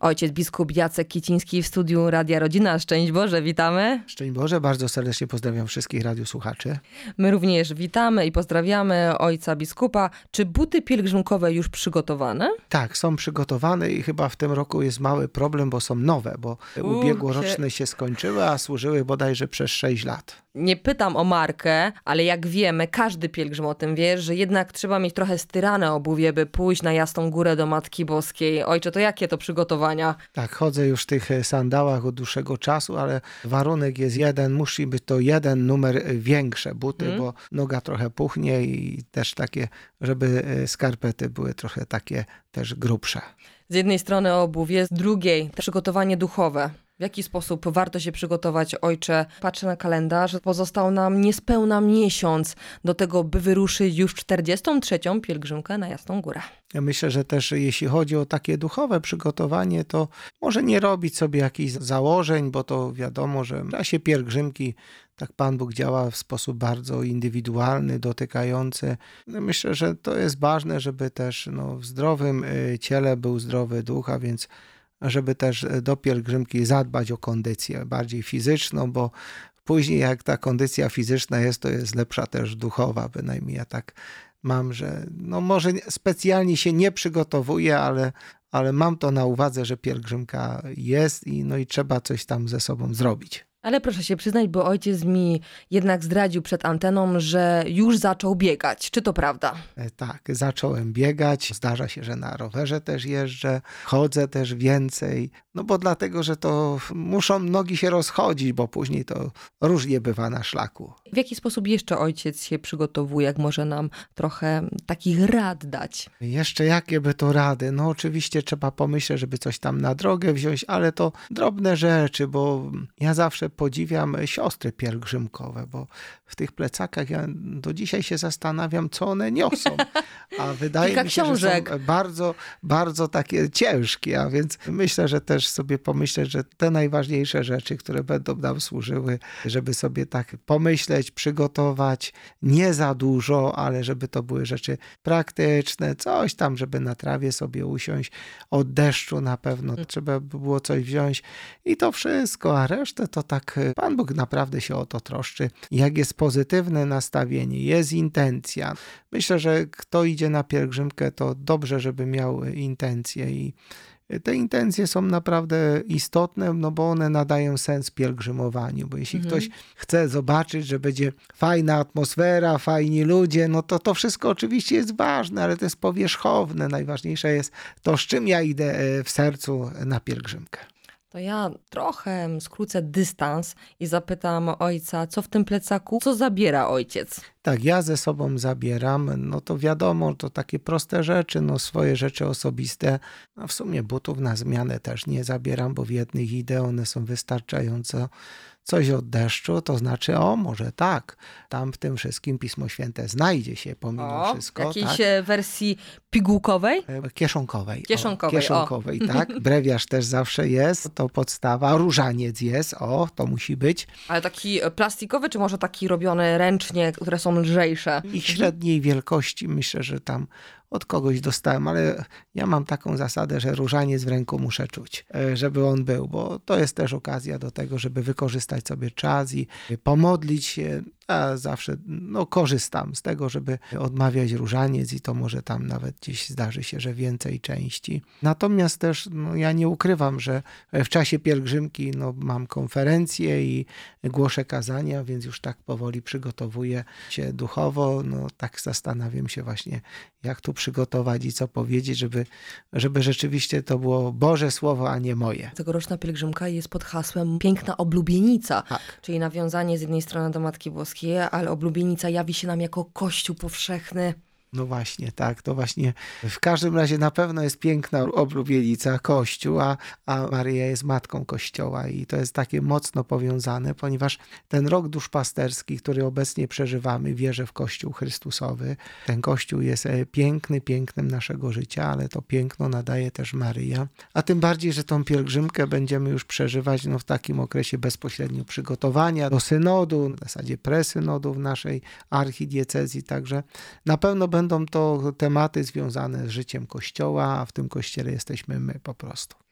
Ojciec biskup Jacek Kiciński w studiu Radia Rodzina. Szczęść Boże, witamy. Szczęść Boże, bardzo serdecznie pozdrawiam wszystkich radiosłuchaczy. My również witamy i pozdrawiamy ojca biskupa. Czy buty pielgrzymkowe już przygotowane? Tak, są przygotowane i chyba w tym roku jest mały problem, bo są nowe, bo ubiegłoroczne się skończyły, a służyły bodajże przez 6 lat. Nie pytam o markę, ale jak wiemy, każdy pielgrzym o tym wie, że jednak trzeba mieć trochę styrane obuwie, by pójść na Jasną Górę do Matki Boskiej. Ojcze, to jakie to przygotowania? Tak, chodzę już w tych sandałach od dłuższego czasu, ale warunek jest jeden, musi być to jeden numer większe buty, bo noga trochę puchnie i też takie, żeby skarpety były trochę takie też grubsze. Z jednej strony obuwie, z drugiej przygotowanie duchowe. W jaki sposób warto się przygotować, ojcze? Patrzę na kalendarz, pozostał nam niespełna miesiąc do tego, by wyruszyć już 43. pielgrzymkę na Jasną Górę. Ja myślę, że też jeśli chodzi o takie duchowe przygotowanie, to może nie robić sobie jakichś założeń, bo to wiadomo, że w czasie pielgrzymki tak Pan Bóg działa w sposób bardzo indywidualny, dotykający. Myślę, że to jest ważne, żeby też w zdrowym ciele był zdrowy duch, a więc żeby też do pielgrzymki zadbać o kondycję bardziej fizyczną, bo później jak ta kondycja fizyczna jest, to jest lepsza też duchowa, bynajmniej ja tak mam, że może specjalnie się nie przygotowuję, ale mam to na uwadze, że pielgrzymka jest i trzeba coś tam ze sobą zrobić. Ale proszę się przyznać, bo ojciec mi jednak zdradził przed anteną, że już zaczął biegać. Czy to prawda? Tak, zacząłem biegać. Zdarza się, że na rowerze też jeżdżę. Chodzę też więcej. Bo dlatego, że to muszą nogi się rozchodzić, bo później to różnie bywa na szlaku. W jaki sposób jeszcze ojciec się przygotowuje? Jak może nam trochę takich rad dać? Jeszcze jakie by to rady? Oczywiście trzeba pomyśleć, żeby coś tam na drogę wziąć, ale to drobne rzeczy, bo ja zawsze podziwiam siostry pielgrzymkowe, bo w tych plecakach ja do dzisiaj się zastanawiam, co one niosą. A wydaje mi się, książek. Że są bardzo, bardzo takie ciężkie, a więc myślę, że też sobie pomyśleć, że te najważniejsze rzeczy, które będą nam służyły, żeby sobie tak pomyśleć, przygotować, nie za dużo, ale żeby to były rzeczy praktyczne, coś tam, żeby na trawie sobie usiąść, od deszczu na pewno trzeba by było coś wziąć i to wszystko, a resztę to tak Pan Bóg naprawdę się o to troszczy. Jak jest pozytywne nastawienie, jest intencja. Myślę, że kto idzie na pielgrzymkę, to dobrze, żeby miał intencje i te intencje są naprawdę istotne, bo one nadają sens pielgrzymowaniu, bo jeśli ktoś chce zobaczyć, że będzie fajna atmosfera, fajni ludzie, to wszystko oczywiście jest ważne, ale to jest powierzchowne. Najważniejsze jest to, z czym ja idę w sercu na pielgrzymkę. To ja trochę skrócę dystans i zapytam ojca, co w tym plecaku, co zabiera ojciec? Tak, ja ze sobą zabieram, to wiadomo, to takie proste rzeczy, swoje rzeczy osobiste, a w sumie butów na zmianę też nie zabieram, bo w jednych idę, one są wystarczająco. Coś od deszczu, to znaczy, może tak, tam w tym wszystkim Pismo Święte znajdzie się pomimo wszystko. Jakiejś wersji pigułkowej? Kieszonkowej. Kieszonkowej, tak. Brewiarz też zawsze jest, to podstawa. Różaniec jest, to musi być. Ale taki plastikowy, czy może taki robiony ręcznie, które są lżejsze? I średniej wielkości, myślę, że tam od kogoś dostałem, ale ja mam taką zasadę, że różaniec w ręku muszę czuć, żeby on był, bo to jest też okazja do tego, żeby wykorzystać sobie czas i pomodlić się. Ja zawsze korzystam z tego, żeby odmawiać różaniec i to może tam nawet gdzieś zdarzy się, że więcej części. Natomiast też ja nie ukrywam, że w czasie pielgrzymki mam konferencję i głoszę kazania, więc już tak powoli przygotowuję się duchowo. Tak zastanawiam się właśnie, jak tu przygotować i co powiedzieć, żeby rzeczywiście to było Boże Słowo, a nie moje. Tegoroczna pielgrzymka jest pod hasłem Piękna Oblubienica, tak. Czyli nawiązanie z jednej strony do Matki Boskiej, ale oblubienica jawi się nam jako Kościół powszechny. No właśnie, tak, to właśnie w każdym razie na pewno jest piękna oblubienica, Kościół, a Maryja jest Matką Kościoła i to jest takie mocno powiązane, ponieważ ten rok duszpasterski, który obecnie przeżywamy, wierzę w Kościół Chrystusowy. Ten Kościół jest piękny, pięknem naszego życia, ale to piękno nadaje też Maryja. A tym bardziej, że tą pielgrzymkę będziemy już przeżywać w takim okresie bezpośrednio przygotowania do synodu, w zasadzie presynodu w naszej archidiecezji, także na pewno będą to tematy związane z życiem Kościoła, a w tym Kościele jesteśmy my po prostu.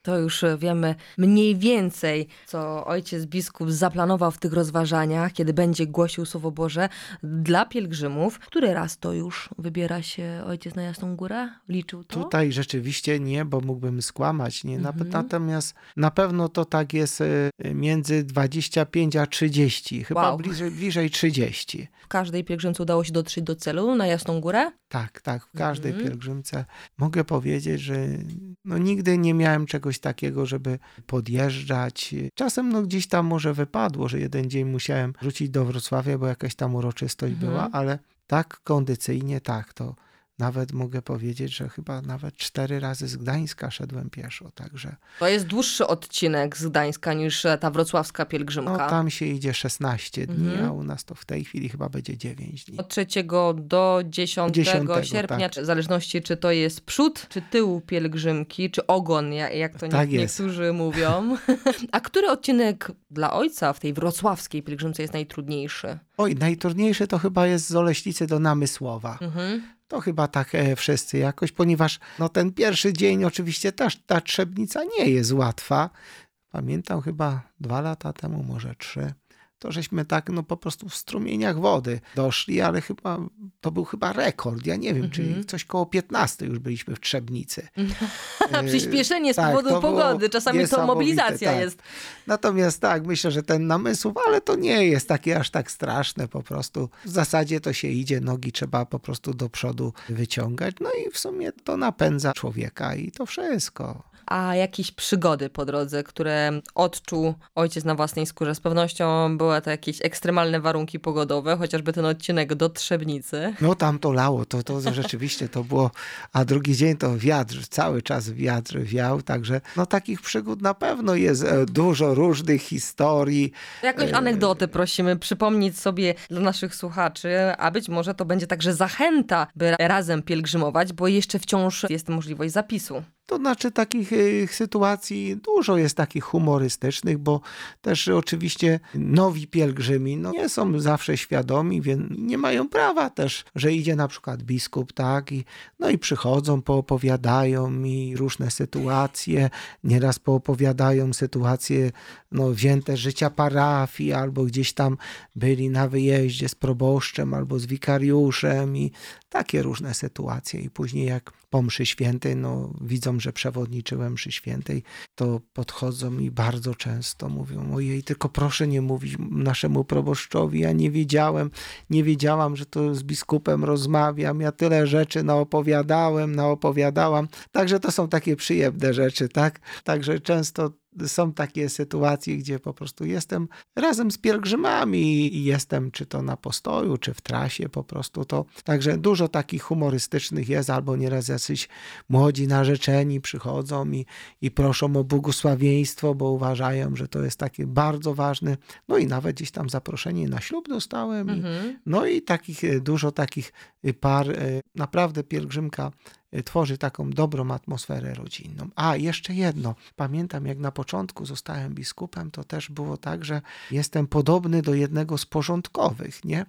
To już wiemy mniej więcej, co ojciec biskup zaplanował w tych rozważaniach, kiedy będzie głosił Słowo Boże dla pielgrzymów. Który raz to już wybiera się ojciec na Jasną Górę? Liczył to? Tutaj rzeczywiście nie, bo mógłbym skłamać. Nie? Natomiast na pewno to tak jest między 25 a 30, chyba Wow. bliżej 30. W każdej pielgrzymce udało się dotrzeć do celu na Jasną Górę? Tak, w każdej pielgrzymce. Mogę powiedzieć, że nigdy nie miałem czegoś takiego, żeby podjeżdżać. Czasem gdzieś tam może wypadło, że jeden dzień musiałem wrócić do Wrocławia, bo jakaś tam uroczystość była, ale tak kondycyjnie, to nawet mogę powiedzieć, że chyba nawet 4 razy z Gdańska szedłem pieszo, także... To jest dłuższy odcinek z Gdańska niż ta wrocławska pielgrzymka. Tam się idzie 16 dni, a u nas to w tej chwili chyba będzie 9 dni. Od 3 do 10 sierpnia, tak. w zależności czy to jest przód, czy tył pielgrzymki, czy ogon, jak to niektórzy mówią. A który odcinek dla ojca w tej wrocławskiej pielgrzymce jest najtrudniejszy? Najtrudniejszy to chyba jest z Oleśnicy do Namysłowa. To chyba tak wszyscy jakoś, ponieważ ten pierwszy dzień oczywiście też ta Trzebnica nie jest łatwa. Pamiętam chyba 2 lata temu, może 3, to żeśmy tak po prostu w strumieniach wody doszli, ale to był chyba rekord. Ja nie wiem, czyli coś koło 15 już byliśmy w Trzebnicy. Przyspieszenie z powodu pogody, czasami to mobilizacja jest. Natomiast myślę, że ten Namysłów, ale to nie jest takie aż tak straszne po prostu. W zasadzie to się idzie, nogi trzeba po prostu do przodu wyciągać, i w sumie to napędza człowieka i to wszystko. A jakieś przygody po drodze, które odczuł ojciec na własnej skórze? Z pewnością były to jakieś ekstremalne warunki pogodowe, chociażby ten odcinek do Trzebnicy. Tam to lało, to rzeczywiście to było, a drugi dzień to wiatr, cały czas wiatr wiał, także takich przygód na pewno jest dużo różnych historii. Jakąś anegdotę prosimy przypomnieć sobie dla naszych słuchaczy, a być może to będzie także zachęta, by razem pielgrzymować, bo jeszcze wciąż jest możliwość zapisu. To znaczy takich sytuacji dużo jest takich humorystycznych, bo też oczywiście nowi pielgrzymi nie są zawsze świadomi, więc nie mają prawa też, że idzie na przykład biskup, i przychodzą, poopowiadają mi różne sytuacje, nieraz poopowiadają sytuacje wzięte z życia parafii, albo gdzieś tam byli na wyjeździe z proboszczem, albo z wikariuszem i takie różne sytuacje. I później jak po mszy świętej, widzą, że przewodniczyłem mszy świętej, to podchodzą i bardzo często mówią: ojej, tylko proszę nie mówić naszemu proboszczowi, ja nie wiedziałam, że to z biskupem rozmawiam, ja tyle rzeczy naopowiadałam. Także to są takie przyjemne rzeczy, tak? Także często są takie sytuacje, gdzie po prostu jestem razem z pielgrzymami i jestem czy to na postoju, czy w trasie po prostu to. Także dużo takich humorystycznych jest, albo nieraz jacyś młodzi narzeczeni przychodzą i proszą o błogosławieństwo, bo uważają, że to jest takie bardzo ważne. I nawet gdzieś tam zaproszenie na ślub dostałem. I dużo takich par. Naprawdę pielgrzymka tworzy taką dobrą atmosferę rodzinną. A, jeszcze jedno. Pamiętam, jak na początku zostałem biskupem, to też było tak, że jestem podobny do jednego z porządkowych, nie?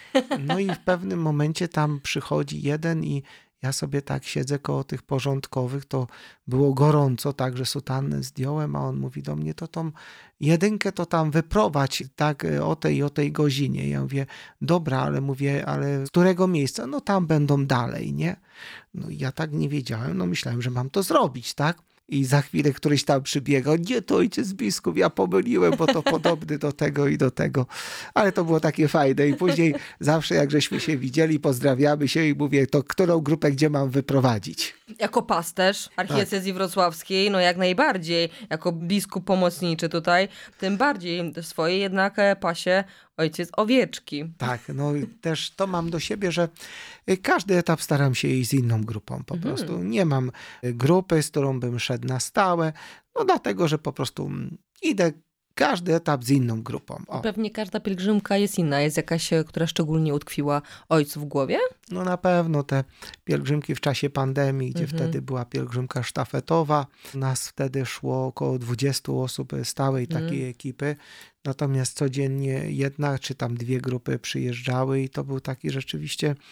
I w pewnym momencie tam przychodzi jeden i ja sobie tak siedzę koło tych porządkowych, to było gorąco, tak, że sutannę zdjąłem, a on mówi do mnie: to tą jedynkę to tam wyprowadź tak o tej godzinie. Ja mówię: dobra, ale z którego miejsca? Tam będą dalej, nie? Ja tak nie wiedziałem, myślałem, że mam to zrobić, tak? I za chwilę któryś tam przybiegał: nie, to ojciec biskup, ja pomyliłem, bo to podobny do tego i do tego. Ale to było takie fajne. I później zawsze jak żeśmy się widzieli, pozdrawiamy się i mówię: to którą grupę gdzie mam wyprowadzić? Jako pasterz archidiecezji wrocławskiej, jak najbardziej. Jako biskup pomocniczy tutaj, tym bardziej w swojej jednak pasie ojciec owieczki. Tak, też to mam do siebie, że każdy etap staram się iść z inną grupą po prostu. Nie mam grupy, z którą bym szedł na stałe, dlatego, że po prostu idę każdy etap z inną grupą. Pewnie każda pielgrzymka jest inna. Jest jakaś, która szczególnie utkwiła ojcu w głowie? Na pewno te pielgrzymki w czasie pandemii, gdzie wtedy była pielgrzymka sztafetowa. Nas wtedy szło około 20 osób stałej takiej ekipy. Natomiast codziennie jedna czy tam 2 grupy przyjeżdżały i to był taki rzeczywiście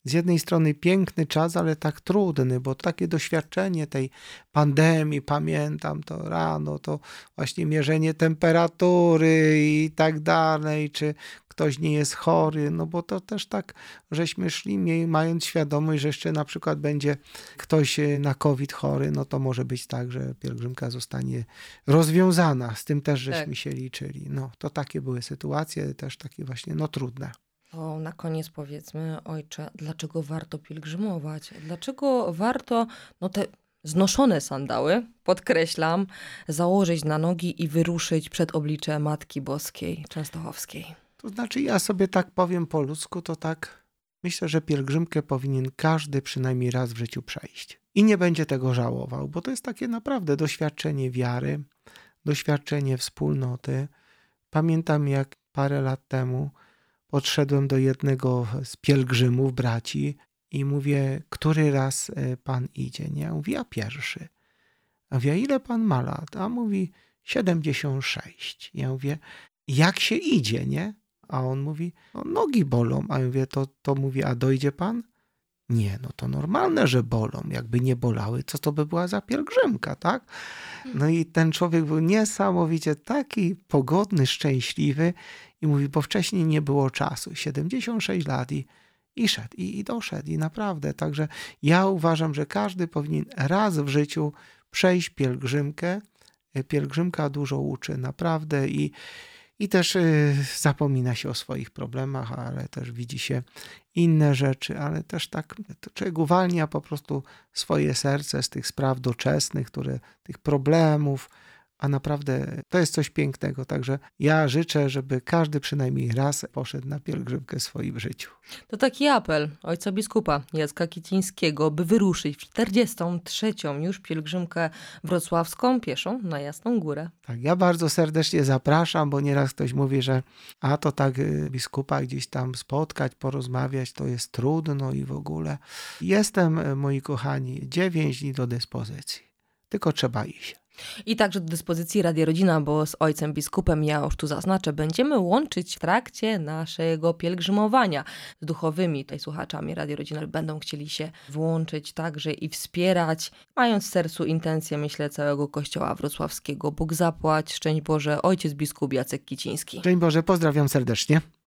z jednej strony piękny czas, ale tak trudny, bo takie doświadczenie tej pandemii, pamiętam to rano, to właśnie mierzenie temperatury i tak dalej, czy ktoś nie jest chory, no bo to też tak, żeśmy szli, mając świadomość, że jeszcze na przykład będzie ktoś na COVID chory, no to może być tak, że pielgrzymka zostanie rozwiązana. Z tym też żeśmy się liczyli. No to takie były sytuacje, też takie właśnie, no trudne. To na koniec powiedzmy, ojcze, dlaczego warto pielgrzymować? Dlaczego warto te znoszone sandały, podkreślam, założyć na nogi i wyruszyć przed oblicze Matki Boskiej Częstochowskiej? To znaczy ja sobie tak powiem po ludzku, to tak myślę, że pielgrzymkę powinien każdy przynajmniej raz w życiu przejść. I nie będzie tego żałował, bo to jest takie naprawdę doświadczenie wiary, doświadczenie wspólnoty. Pamiętam, jak parę lat temu podszedłem do jednego z pielgrzymów, braci, i mówię, który raz pan idzie? Nie? Ja mówię, ja pierwszy. A mówię, ile pan ma lat? A mówi, 76. Ja mówię, jak się idzie, nie? A on mówi, no, nogi bolą. A ja mówię, to mówi, a dojdzie pan? Nie, no to normalne, że bolą. Jakby nie bolały, co to by była za pielgrzymka, tak? No i ten człowiek był niesamowicie taki pogodny, szczęśliwy i mówi, bo wcześniej nie było czasu. 76 lat i szedł, i doszedł, i naprawdę. Także ja uważam, że każdy powinien raz w życiu przejść pielgrzymkę. Pielgrzymka dużo uczy, naprawdę, i też zapomina się o swoich problemach, ale też widzi się inne rzeczy, ale też tak człowiek uwalnia po prostu swoje serce z tych spraw doczesnych, tych problemów, a naprawdę to jest coś pięknego. Także ja życzę, żeby każdy przynajmniej raz poszedł na pielgrzymkę w swoim życiu. To taki apel ojca biskupa Jacka Kicińskiego, by wyruszyć w 43. już pielgrzymkę wrocławską pieszą na Jasną Górę. Tak, ja bardzo serdecznie zapraszam, bo nieraz ktoś mówi, że to tak biskupa gdzieś tam spotkać, porozmawiać, to jest trudno i w ogóle. Jestem, moi kochani, 9 dni do dyspozycji. Tylko trzeba iść. I także do dyspozycji Radia Rodzina, bo z ojcem biskupem, ja już tu zaznaczę, będziemy łączyć w trakcie naszego pielgrzymowania z duchowymi tutaj słuchaczami Radia Rodzina. Będą chcieli się włączyć także i wspierać, mając w sercu intencje, myślę, całego Kościoła Wrocławskiego. Bóg zapłać, szczęść Boże, ojciec biskup Jacek Kiciński. Szczęść Boże, pozdrawiam serdecznie.